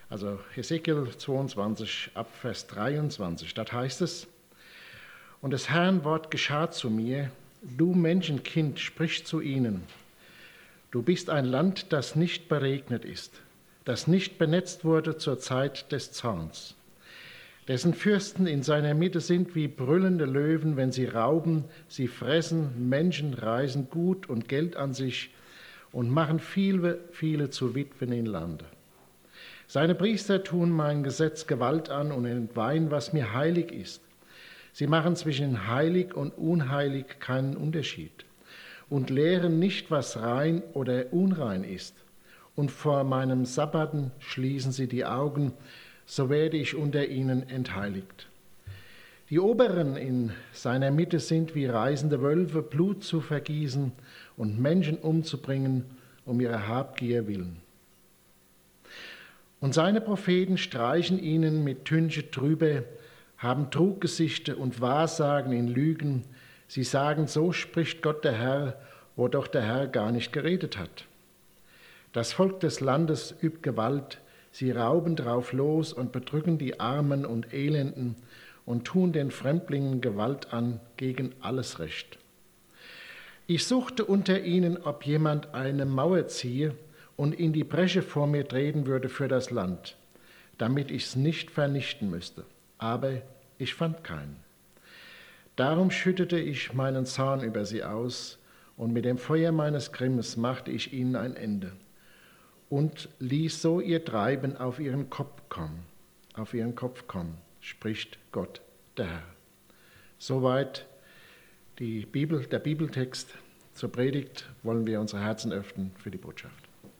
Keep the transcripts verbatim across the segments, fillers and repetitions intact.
Also Hesekiel zweiundzwanzig, ab Vers dreiundzwanzig, dort heißt es: Und des Herrn Wort geschah zu mir, du Menschenkind, sprich zu ihnen. Du bist ein Land, das nicht beregnet ist, das nicht benetzt wurde zur Zeit des Zorns, dessen Fürsten in seiner Mitte sind wie brüllende Löwen, wenn sie rauben, sie fressen, Menschen reisen Gut und Geld an sich und machen viele, viele zu Witwen im Lande. Seine Priester tun mein Gesetz Gewalt an und entweihen, was mir heilig ist. Sie machen zwischen heilig und unheilig keinen Unterschied und lehren nicht, was rein oder unrein ist. Und vor meinem Sabbaten schließen sie die Augen, so werde ich unter ihnen entheiligt. Die Oberen in seiner Mitte sind wie reißende Wölfe, Blut zu vergießen und Menschen umzubringen, um ihrer Habgier willen. Und seine Propheten streichen ihnen mit Tünche drüber, haben Truggesichte und Wahrsagen in Lügen. Sie sagen, so spricht Gott der Herr, wo doch der Herr gar nicht geredet hat. Das Volk des Landes übt Gewalt, sie rauben drauf los und bedrücken die Armen und Elenden und tun den Fremdlingen Gewalt an gegen alles Recht. Ich suchte unter ihnen, ob jemand eine Mauer ziehe und in die Bresche vor mir treten würde für das Land, damit ich es nicht vernichten müsste. Aber ich fand keinen. Darum schüttete ich meinen Zorn über sie aus, und mit dem Feuer meines Grimmes machte ich ihnen ein Ende und ließ so ihr Treiben auf ihren Kopf kommen, auf ihren Kopf kommen, spricht Gott, der Herr. Soweit die Bibel, der Bibeltext zur Predigt. Wollen wir unsere Herzen öffnen für die Botschaft.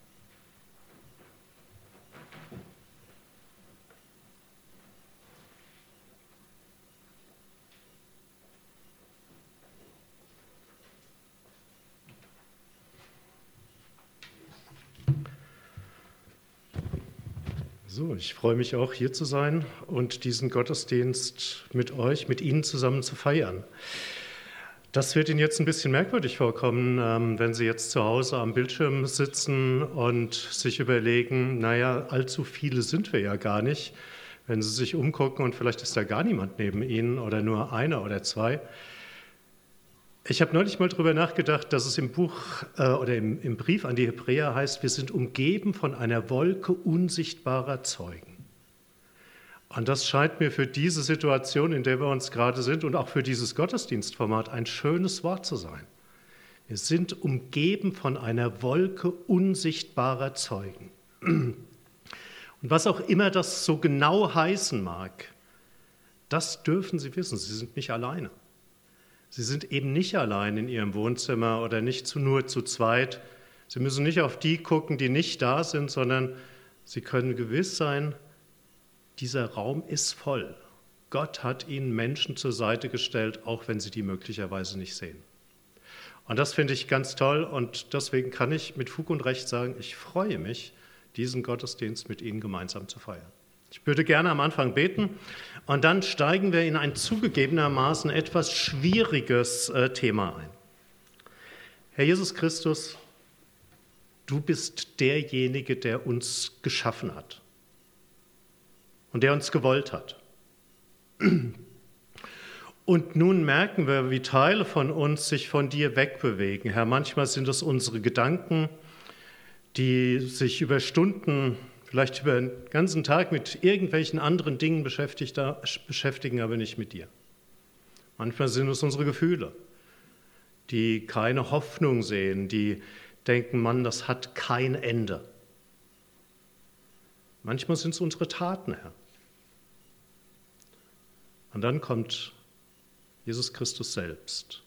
So, ich freue mich auch, hier zu sein und diesen Gottesdienst mit euch, mit Ihnen zusammen zu feiern. Das wird Ihnen jetzt ein bisschen merkwürdig vorkommen, wenn Sie jetzt zu Hause am Bildschirm sitzen und sich überlegen, naja, allzu viele sind wir ja gar nicht. Wenn Sie sich umgucken und vielleicht ist da gar niemand neben Ihnen oder nur einer oder zwei. Ich habe neulich mal darüber nachgedacht, dass es im Buch äh, oder im, im Brief an die Hebräer heißt, wir sind umgeben von einer Wolke unsichtbarer Zeugen. Und das scheint mir für diese Situation, in der wir uns gerade sind und auch für dieses Gottesdienstformat ein schönes Wort zu sein. Wir sind umgeben von einer Wolke unsichtbarer Zeugen. Und was auch immer das so genau heißen mag, das dürfen Sie wissen, Sie sind nicht alleine. Sie sind eben nicht allein in Ihrem Wohnzimmer oder nicht zu, nur zu zweit. Sie müssen nicht auf die gucken, die nicht da sind, sondern Sie können gewiss sein, dieser Raum ist voll. Gott hat Ihnen Menschen zur Seite gestellt, auch wenn Sie die möglicherweise nicht sehen. Und das finde ich ganz toll und deswegen kann ich mit Fug und Recht sagen, ich freue mich, diesen Gottesdienst mit Ihnen gemeinsam zu feiern. Ich würde gerne am Anfang beten und dann steigen wir in ein zugegebenermaßen etwas schwieriges äh, Thema ein. Herr Jesus Christus, du bist derjenige, der uns geschaffen hat und der uns gewollt hat. Und nun merken wir, wie Teile von uns sich von dir wegbewegen. Herr, manchmal sind es unsere Gedanken, die sich über Stunden, vielleicht über den ganzen Tag mit irgendwelchen anderen Dingen beschäftigen, aber nicht mit dir. Manchmal sind es unsere Gefühle, die keine Hoffnung sehen, die denken, Mann, das hat kein Ende. Manchmal sind es unsere Taten, Herr. Und dann kommt Jesus Christus selbst.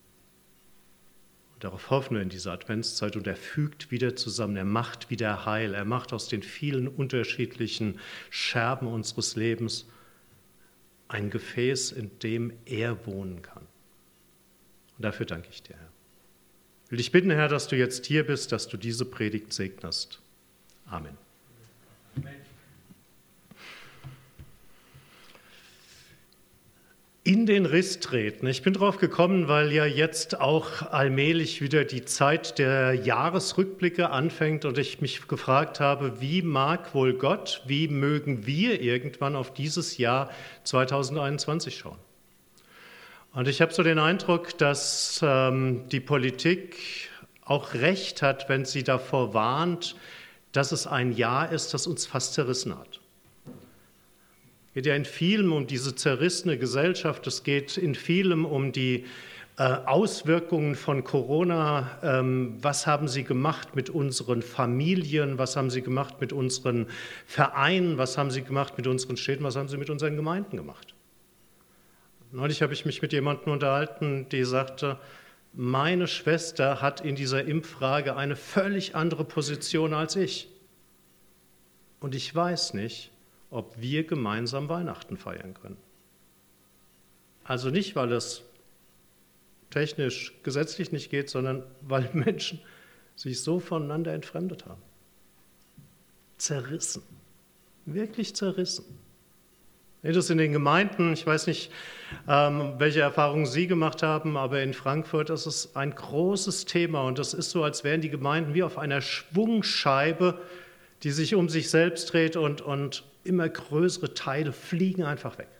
Und darauf hoffen wir in dieser Adventszeit und er fügt wieder zusammen, er macht wieder heil, er macht aus den vielen unterschiedlichen Scherben unseres Lebens ein Gefäß, in dem er wohnen kann. Und dafür danke ich dir, Herr. Ich will dich bitten, Herr, dass du jetzt hier bist, dass du diese Predigt segnest. Amen. Amen. in den Riss treten. Ich bin drauf gekommen, weil ja jetzt auch allmählich wieder die Zeit der Jahresrückblicke anfängt und ich mich gefragt habe, wie mag wohl Gott, wie mögen wir irgendwann auf dieses Jahr zweitausendeinundzwanzig schauen? Und ich habe so den Eindruck, dass ähm, die Politik auch recht hat, wenn sie davor warnt, dass es ein Jahr ist, das uns fast zerrissen hat. Es geht ja in vielem um diese zerrissene Gesellschaft, es geht in vielem um die äh, Auswirkungen von Corona. Ähm, was haben sie gemacht mit unseren Familien, was haben sie gemacht mit unseren Vereinen, was haben sie gemacht mit unseren Städten, was haben sie mit unseren Gemeinden gemacht? Neulich habe ich mich mit jemandem unterhalten, die sagte, meine Schwester hat in dieser Impffrage eine völlig andere Position als ich. Und ich weiß nicht, ob wir gemeinsam Weihnachten feiern können. Also nicht, weil es technisch, gesetzlich nicht geht, sondern weil Menschen sich so voneinander entfremdet haben. Zerrissen. Wirklich zerrissen. Das in den Gemeinden, ich weiß nicht, ähm, welche Erfahrungen Sie gemacht haben, aber in Frankfurt ist es ein großes Thema und das ist so, als wären die Gemeinden wie auf einer Schwungscheibe, die sich um sich selbst dreht und, und immer größere Teile fliegen einfach weg.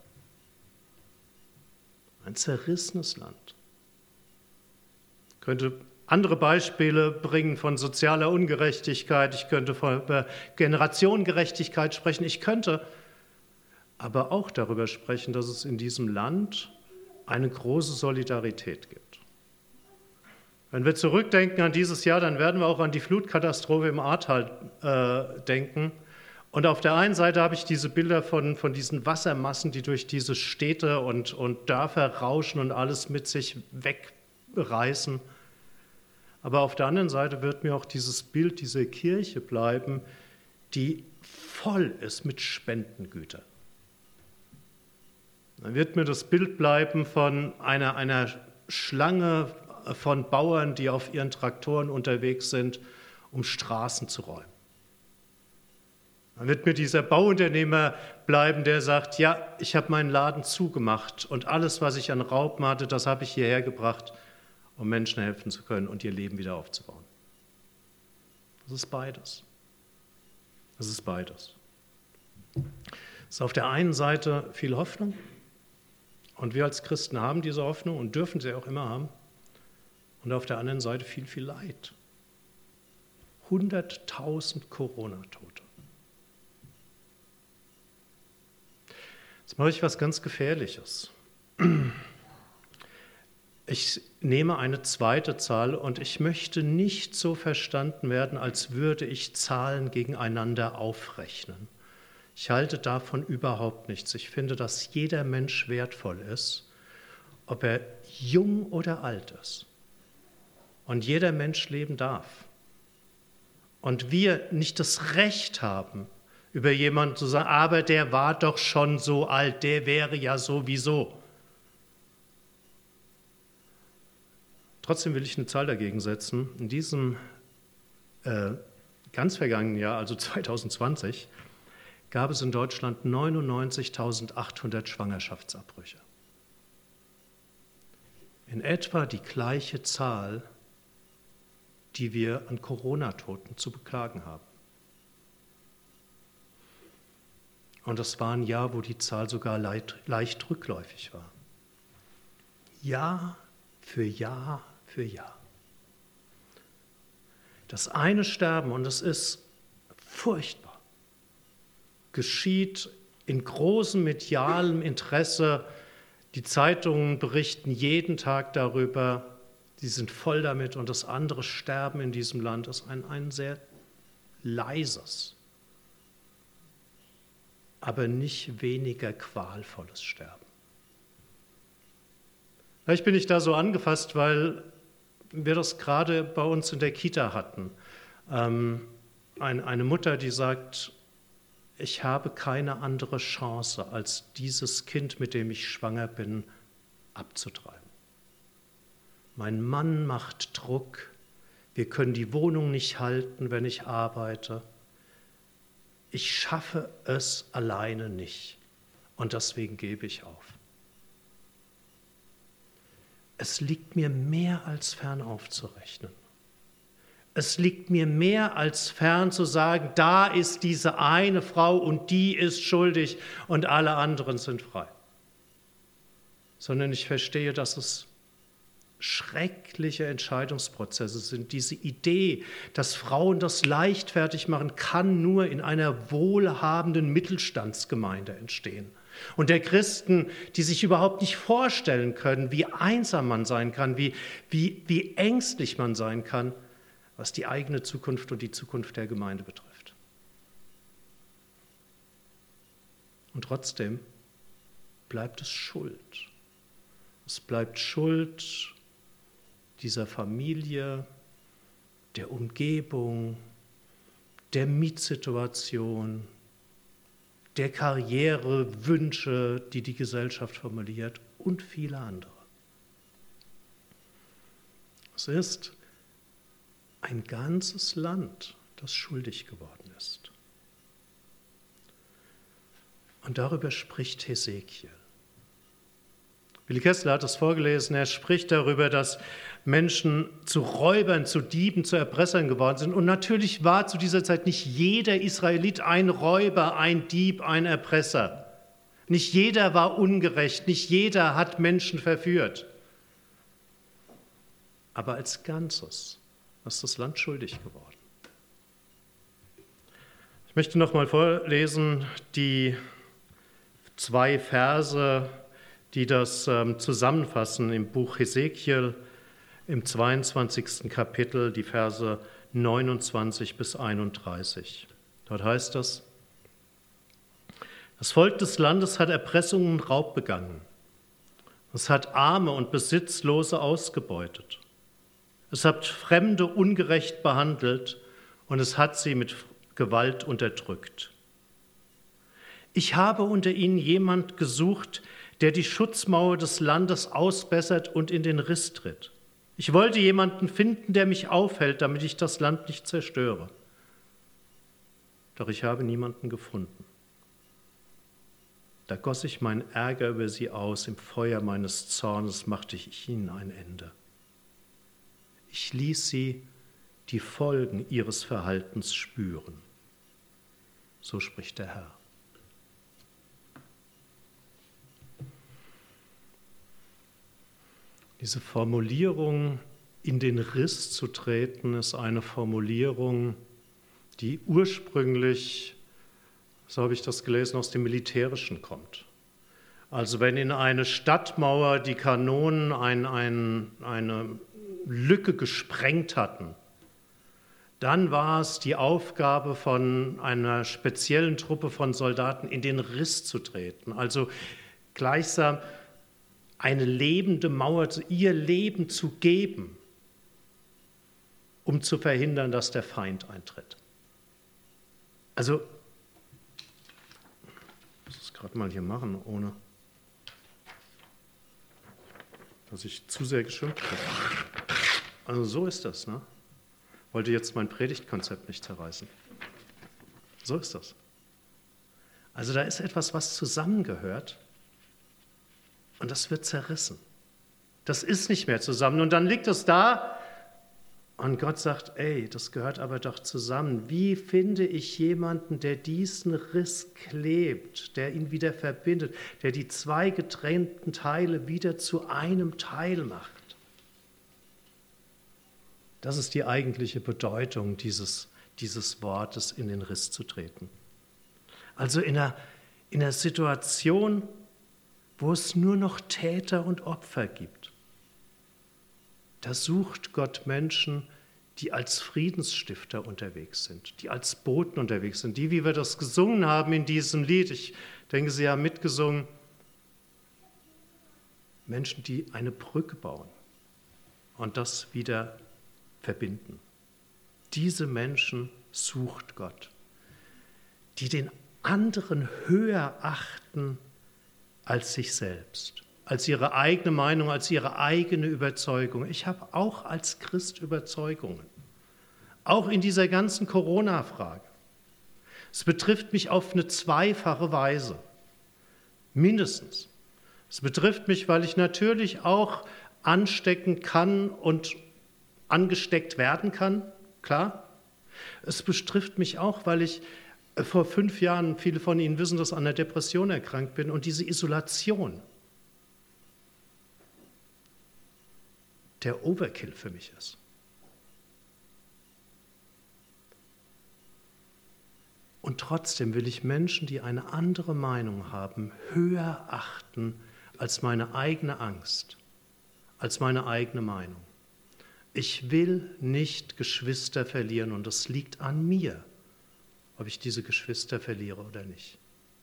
Ein zerrissenes Land. Ich könnte andere Beispiele bringen von sozialer Ungerechtigkeit, ich könnte von Generationengerechtigkeit sprechen, ich könnte aber auch darüber sprechen, dass es in diesem Land eine große Solidarität gibt. Wenn wir zurückdenken an dieses Jahr, dann werden wir auch an die Flutkatastrophe im Ahrtal äh, denken. Und auf der einen Seite habe ich diese Bilder von, von diesen Wassermassen, die durch diese Städte und, und Dörfer rauschen und alles mit sich wegreißen. Aber auf der anderen Seite wird mir auch dieses Bild dieser Kirche bleiben, die voll ist mit Spendengütern. Dann wird mir das Bild bleiben von einer, einer Schlange von Bauern, die auf ihren Traktoren unterwegs sind, um Straßen zu räumen. Dann wird mir dieser Bauunternehmer bleiben, der sagt, ja, ich habe meinen Laden zugemacht und alles, was ich an Raupen hatte, das habe ich hierher gebracht, um Menschen helfen zu können und ihr Leben wieder aufzubauen. Das ist beides. Das ist beides. Es ist auf der einen Seite viel Hoffnung und wir als Christen haben diese Hoffnung und dürfen sie auch immer haben und auf der anderen Seite viel, viel Leid. hunderttausend Corona-Tote. Jetzt mache ich was ganz Gefährliches. Ich nehme eine zweite Zahl und ich möchte nicht so verstanden werden, als würde ich Zahlen gegeneinander aufrechnen. Ich halte davon überhaupt nichts. Ich finde, dass jeder Mensch wertvoll ist, ob er jung oder alt ist. Und jeder Mensch leben darf. Und wir nicht das Recht haben, über jemanden zu sagen, aber der war doch schon so alt, der wäre ja sowieso. Trotzdem will ich eine Zahl dagegen setzen. In diesem äh, ganz vergangenen Jahr, also zwanzig zwanzig, gab es in Deutschland neunundneunzigtausendachthundert Schwangerschaftsabbrüche. In etwa die gleiche Zahl, die wir an Corona-Toten zu beklagen haben. Und das war ein Jahr, wo die Zahl sogar leicht, leicht rückläufig war. Jahr für Jahr für Jahr. Das eine Sterben, und es ist furchtbar, geschieht in großem medialem Interesse. Die Zeitungen berichten jeden Tag darüber, sie sind voll damit, und das andere Sterben in diesem Land ist ein, ein sehr leises, aber nicht weniger qualvolles Sterben. Vielleicht bin ich da so angefasst, weil wir das gerade bei uns in der Kita hatten. Ähm, ein, eine Mutter, die sagt, ich habe keine andere Chance, als dieses Kind, mit dem ich schwanger bin, abzutreiben. Mein Mann macht Druck, wir können die Wohnung nicht halten, wenn ich arbeite. Ich schaffe es alleine nicht und deswegen gebe ich auf. es liegt mir mehr als fern aufzurechnen. Es liegt mir mehr als fern zu sagen, da ist diese eine Frau und die ist schuldig und alle anderen sind frei. Sondern ich verstehe, dass es schreckliche Entscheidungsprozesse sind. Diese Idee, dass Frauen das leichtfertig machen, kann nur in einer wohlhabenden Mittelstandsgemeinde entstehen. Und der Christen, die sich überhaupt nicht vorstellen können, wie einsam man sein kann, wie, wie, wie ängstlich man sein kann, was die eigene Zukunft und die Zukunft der Gemeinde betrifft. Und trotzdem bleibt es Schuld. Es bleibt Schuld dieser Familie, der Umgebung, der Mietsituation, der Karrierewünsche, die die Gesellschaft formuliert und viele andere. Es ist ein ganzes Land, das schuldig geworden ist. Und darüber spricht Hesekiel. Willi Kessler hat es vorgelesen, er spricht darüber, dass Menschen zu Räubern, zu Dieben, zu Erpressern geworden sind. Und natürlich war zu dieser Zeit nicht jeder Israelit ein Räuber, ein Dieb, ein Erpresser. Nicht jeder war ungerecht, nicht jeder hat Menschen verführt. Aber als Ganzes ist das Land schuldig geworden. Ich möchte noch mal vorlesen die zwei Verse, die das ähm, zusammenfassen im Buch Hesekiel im zweiundzwanzigsten Kapitel, die Verse neunundzwanzig bis einunddreißig. Dort heißt es: Das Volk des Landes hat Erpressung und Raub begangen. Es hat Arme und Besitzlose ausgebeutet. Es hat Fremde ungerecht behandelt und es hat sie mit Gewalt unterdrückt. Ich habe unter ihnen jemand gesucht, der die Schutzmauer des Landes ausbessert und in den Riss tritt. Ich wollte jemanden finden, der mich aufhält, damit ich das Land nicht zerstöre. Doch ich habe niemanden gefunden. Da goss ich meinen Ärger über sie aus, im Feuer meines Zornes machte ich ihnen ein Ende. Ich ließ sie die Folgen ihres Verhaltens spüren. So spricht der Herr. Diese Formulierung, in den Riss zu treten, ist eine Formulierung, die ursprünglich, so habe ich das gelesen, aus dem Militärischen kommt. Also wenn in eine Stadtmauer die Kanonen ein, ein, eine Lücke gesprengt hatten, dann war es die Aufgabe von einer speziellen Truppe von Soldaten, in den Riss zu treten. Also gleichsam eine lebende Mauer, ihr Leben zu geben, um zu verhindern, dass der Feind eintritt. Also, ich muss es gerade mal hier machen, ohne dass ich zu sehr geschimpft habe. Also so ist das, ne? Wollte jetzt mein Predigtkonzept nicht zerreißen. So ist das. Also da ist etwas, was zusammengehört und das wird zerrissen. Das ist nicht mehr zusammen und dann liegt es da und Gott sagt, ey, das gehört aber doch zusammen. Wie finde ich jemanden, der diesen Riss klebt, der ihn wieder verbindet, der die zwei getrennten Teile wieder zu einem Teil macht? Das ist die eigentliche Bedeutung dieses, dieses Wortes, in den Riss zu treten. Also in einer, in einer Situation, wo es nur noch Täter und Opfer gibt, da sucht Gott Menschen, die als Friedensstifter unterwegs sind, die als Boten unterwegs sind, die, wie wir das gesungen haben in diesem Lied, ich denke, Sie haben mitgesungen, Menschen, die eine Brücke bauen und das wieder verbinden. Diese Menschen sucht Gott, die den anderen höher achten als sich selbst, als ihre eigene Meinung, als ihre eigene Überzeugung. Ich habe auch als Christ Überzeugungen, auch in dieser ganzen Corona-Frage. Es betrifft mich auf eine zweifache Weise, mindestens. Es betrifft mich, weil ich natürlich auch anstecken kann und angesteckt werden kann, klar. Es betrifft mich auch, weil ich vor fünf Jahren, viele von Ihnen wissen, dass ich an einer Depression erkrankt bin und diese Isolation der Overkill für mich ist. Und trotzdem will ich Menschen, die eine andere Meinung haben, höher achten als meine eigene Angst, als meine eigene Meinung. Ich will nicht Geschwister verlieren und es liegt an mir, ob ich diese Geschwister verliere oder nicht.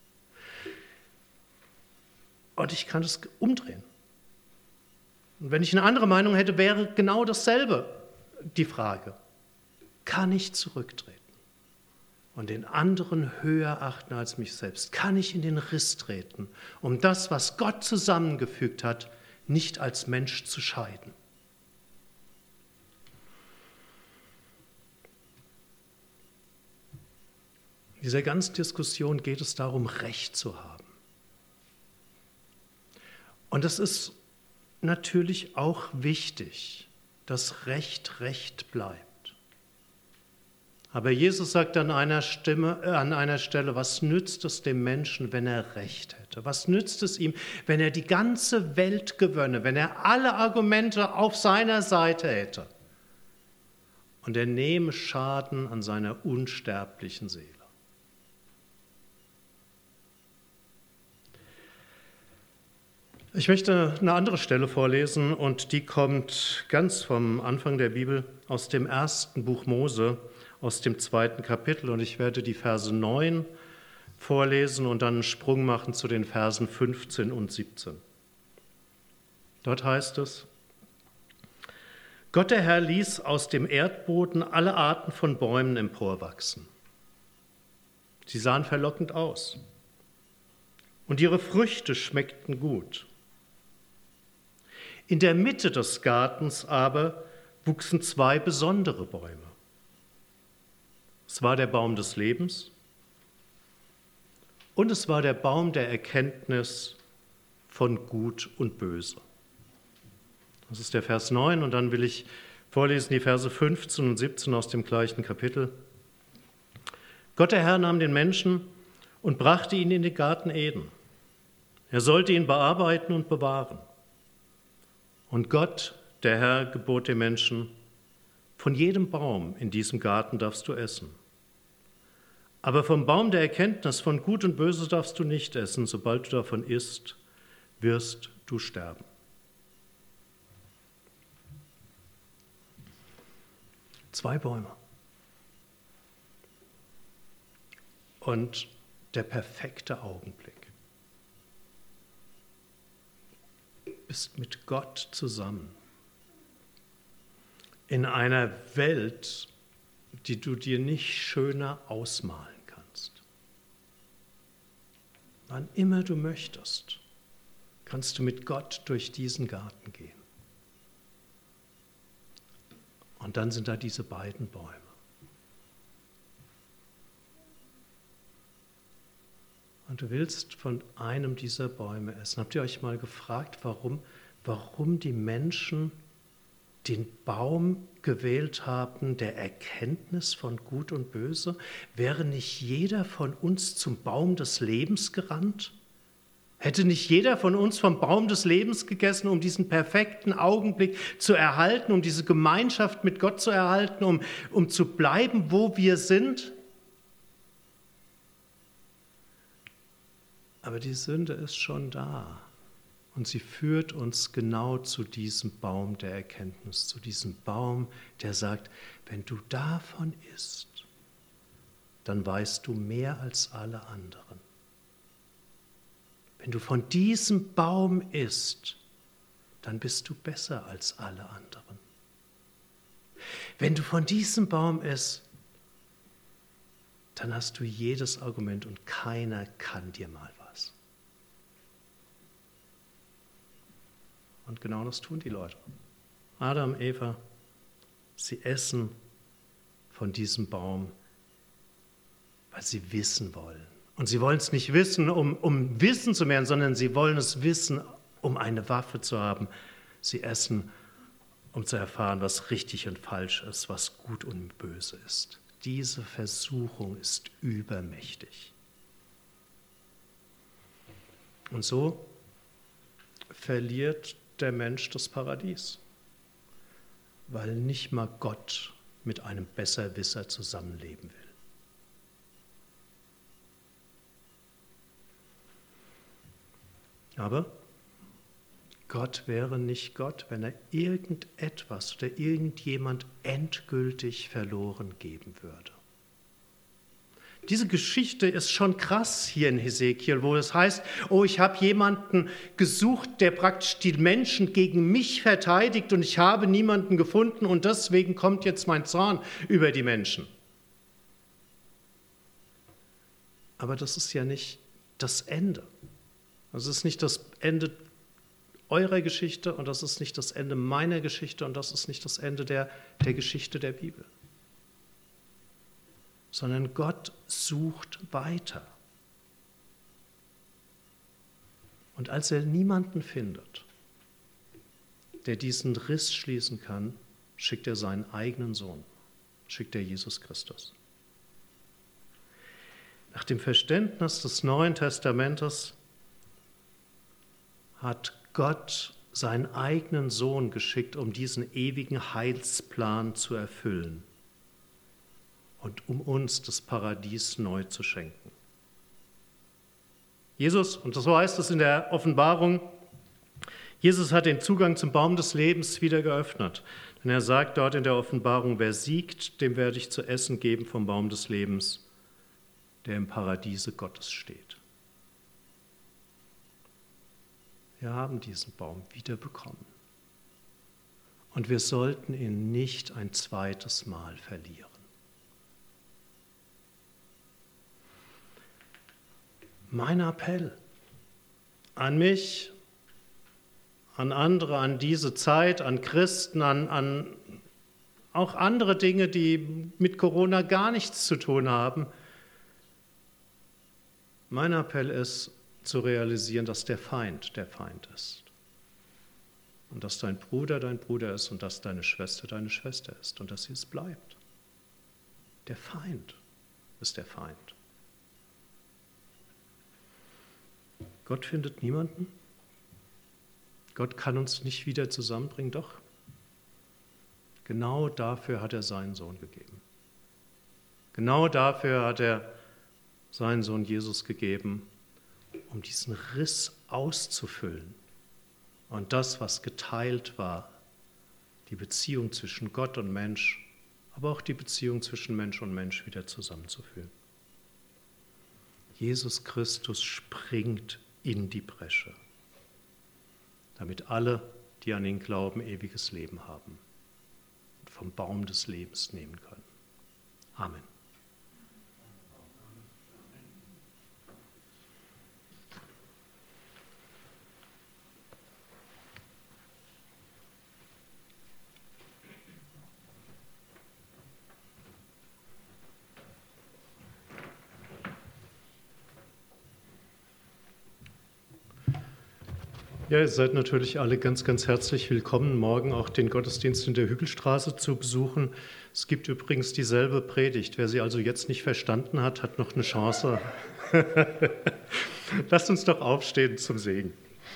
Und ich kann es umdrehen. Und wenn ich eine andere Meinung hätte, wäre genau dasselbe die Frage. Kann ich zurücktreten und den anderen höher achten als mich selbst? Kann ich in den Riss treten, um das, was Gott zusammengefügt hat, nicht als Mensch zu scheiden? In dieser ganzen Diskussion geht es darum, Recht zu haben. Und es ist natürlich auch wichtig, dass Recht Recht bleibt. Aber Jesus sagt an einer, Stimme, äh, an einer Stelle, was nützt es dem Menschen, wenn er Recht hätte? Was nützt es ihm, wenn er die ganze Welt gewönne, wenn er alle Argumente auf seiner Seite hätte und er nehme Schaden an seiner unsterblichen Seele? Ich möchte eine andere Stelle vorlesen und die kommt ganz vom Anfang der Bibel aus dem ersten Buch Mose, aus dem zweiten Kapitel, und ich werde die Verse neun vorlesen und dann einen Sprung machen zu den Versen fünfzehn und siebzehn. Dort heißt es: Gott der Herr ließ aus dem Erdboden alle Arten von Bäumen emporwachsen. Sie sahen verlockend aus und ihre Früchte schmeckten gut. In der Mitte des Gartens aber wuchsen zwei besondere Bäume. Es war der Baum des Lebens und es war der Baum der Erkenntnis von Gut und Böse. Das ist der Vers neun und dann will ich vorlesen die Verse fünfzehn und siebzehn aus dem gleichen Kapitel. Gott der Herr nahm den Menschen und brachte ihn in den Garten Eden. Er sollte ihn bearbeiten und bewahren. Und Gott, der Herr, gebot dem Menschen: Von jedem Baum in diesem Garten darfst du essen. Aber vom Baum der Erkenntnis von Gut und Böse darfst du nicht essen. Sobald du davon isst, wirst du sterben. Zwei Bäume. Und der perfekte Augenblick. Bist mit Gott zusammen. In einer Welt, die du dir nicht schöner ausmalen kannst. Wann immer du möchtest, kannst du mit Gott durch diesen Garten gehen. Und dann sind da diese beiden Bäume. Und du willst von einem dieser Bäume essen. Habt ihr euch mal gefragt, warum, warum die Menschen den Baum gewählt haben, der Erkenntnis von Gut und Böse? Wäre nicht jeder von uns zum Baum des Lebens gerannt? Hätte nicht jeder von uns vom Baum des Lebens gegessen, um diesen perfekten Augenblick zu erhalten, um diese Gemeinschaft mit Gott zu erhalten, um, um zu bleiben, wo wir sind? Aber die Sünde ist schon da und sie führt uns genau zu diesem Baum der Erkenntnis, zu diesem Baum, der sagt, wenn du davon isst, dann weißt du mehr als alle anderen. Wenn du von diesem Baum isst, dann bist du besser als alle anderen. Wenn du von diesem Baum isst, dann hast du jedes Argument und keiner kann dir mal was. Und genau das tun die Leute. Adam, Eva, sie essen von diesem Baum, weil sie wissen wollen. Und sie wollen es nicht wissen, um, um Wissen zu mehren, sondern sie wollen es wissen, um eine Waffe zu haben, Sie essen, um zu erfahren, was richtig und falsch ist, was gut und böse ist. Diese Versuchung ist übermächtig. Und so verliert der Mensch das Paradies, weil nicht mal Gott mit einem Besserwisser zusammenleben will. Aber Gott wäre nicht Gott, wenn er irgendetwas oder irgendjemand endgültig verloren geben würde. Diese Geschichte ist schon krass hier in Hesekiel, wo es heißt, oh, ich habe jemanden gesucht, der praktisch die Menschen gegen mich verteidigt und ich habe niemanden gefunden und deswegen kommt jetzt mein Zorn über die Menschen. Aber das ist ja nicht das Ende. Das ist nicht das Ende eurer Geschichte und das ist nicht das Ende meiner Geschichte und das ist nicht das Ende der, der Geschichte der Bibel. Sondern Gott sucht weiter. Und als er niemanden findet, der diesen Riss schließen kann, schickt er seinen eigenen Sohn, schickt er Jesus Christus. Nach dem Verständnis des Neuen Testamentes hat Gott seinen eigenen Sohn geschickt, um diesen ewigen Heilsplan zu erfüllen und um uns das Paradies neu zu schenken. Jesus, und so heißt es in der Offenbarung, Jesus hat den Zugang zum Baum des Lebens wieder geöffnet. Denn er sagt dort in der Offenbarung, wer siegt, dem werde ich zu essen geben vom Baum des Lebens, der im Paradiese Gottes steht. Wir haben diesen Baum wiederbekommen. Und wir sollten ihn nicht ein zweites Mal verlieren. Mein Appell an mich, an andere, an diese Zeit, an Christen, an, an auch andere Dinge, die mit Corona gar nichts zu tun haben. Mein Appell ist, zu realisieren, dass der Feind der Feind ist. Und dass dein Bruder dein Bruder ist und dass deine Schwester deine Schwester ist und dass sie es bleibt. Der Feind ist der Feind. Gott findet niemanden. Gott kann uns nicht wieder zusammenbringen, doch. Genau dafür hat er seinen Sohn gegeben. Genau dafür hat er seinen Sohn Jesus gegeben, um diesen Riss auszufüllen und das, was geteilt war, die Beziehung zwischen Gott und Mensch, aber auch die Beziehung zwischen Mensch und Mensch wieder zusammenzuführen. Jesus Christus springt in die Bresche, damit alle, die an ihn glauben, ewiges Leben haben und vom Baum des Lebens nehmen können. Amen. Ja, ihr seid natürlich alle ganz, ganz herzlich willkommen, morgen auch den Gottesdienst in der Hügelstraße zu besuchen. Es gibt übrigens dieselbe Predigt. Wer sie also jetzt nicht verstanden hat, hat noch eine Chance. Lasst uns doch aufstehen zum Segen.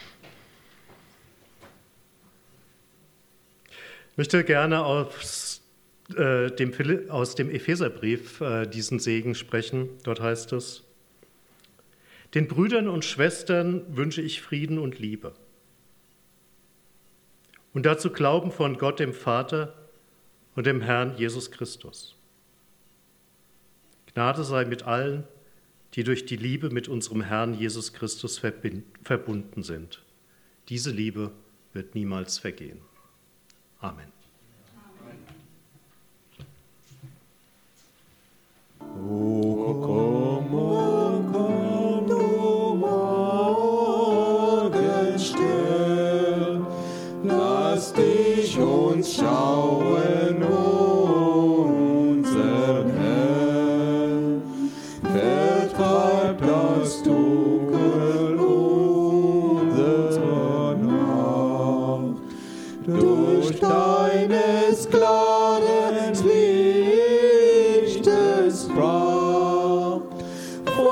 Ich möchte gerne aus, äh, dem, aus dem Epheserbrief äh, diesen Segen sprechen. Dort heißt es: Den Brüdern und Schwestern wünsche ich Frieden und Liebe. Und dazu Glauben von Gott, dem Vater und dem Herrn Jesus Christus. Gnade sei mit allen, die durch die Liebe mit unserem Herrn Jesus Christus verbunden sind. Diese Liebe wird niemals vergehen. Amen. O komm, o komm, du Morgenstern, lass dich uns schauen, unser Herr. Vertreib das Dunkel unserer Nacht,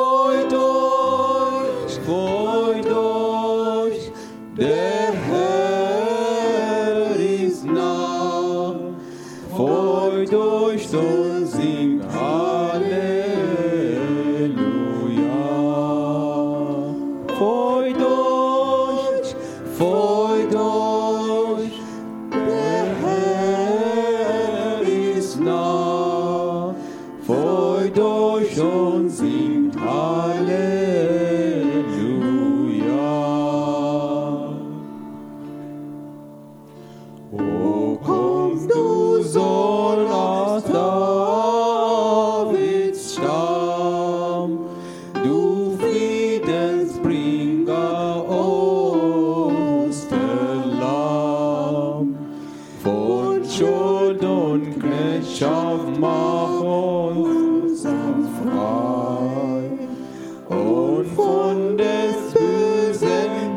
freut euch, freut euch, der Herr ist nah. Freut euch und singt Halleluja. Freut euch, freut euch, der Herr ist nah. Freut euch und singt Halleluja. O komm du Sohn aus Davids Stamm, du Friedensbringer, Osterlamm. Von Schuld und Knechtschaft mach uns frei und von des bösen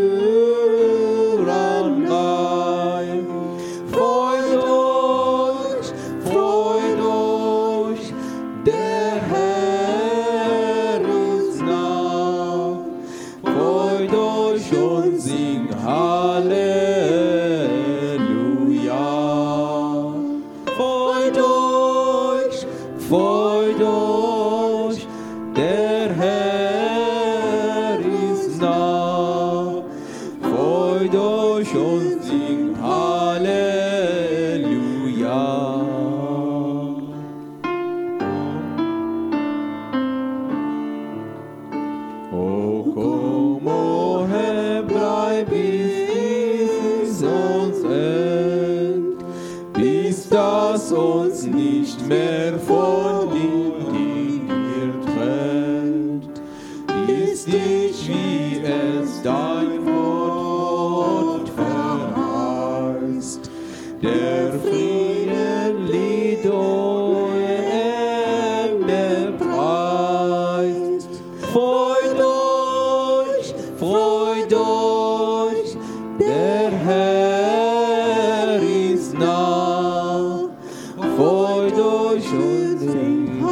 Tyrannei. Freut euch, freut euch, der Herr ist nah. Freut euch und singt Halleluja. Freut euch, freut euch, der Herr ist nah. Freut euch und singt Halleluja. O komm, o Herr, bleib bis uns end, bis das uns nicht mehr von dir trennt. Ist dich, wie es dein Wort verheißt, der Frieden Lied ohne Ende preist. Freut euch, freut euch, der Herr ist nah. Freut euch und singt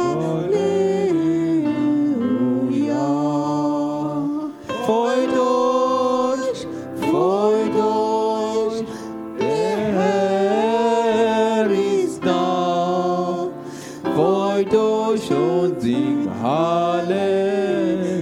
Halleluja. Freut euch, freut euch, der Herr ist nah. Freut euch und singt Halleluja.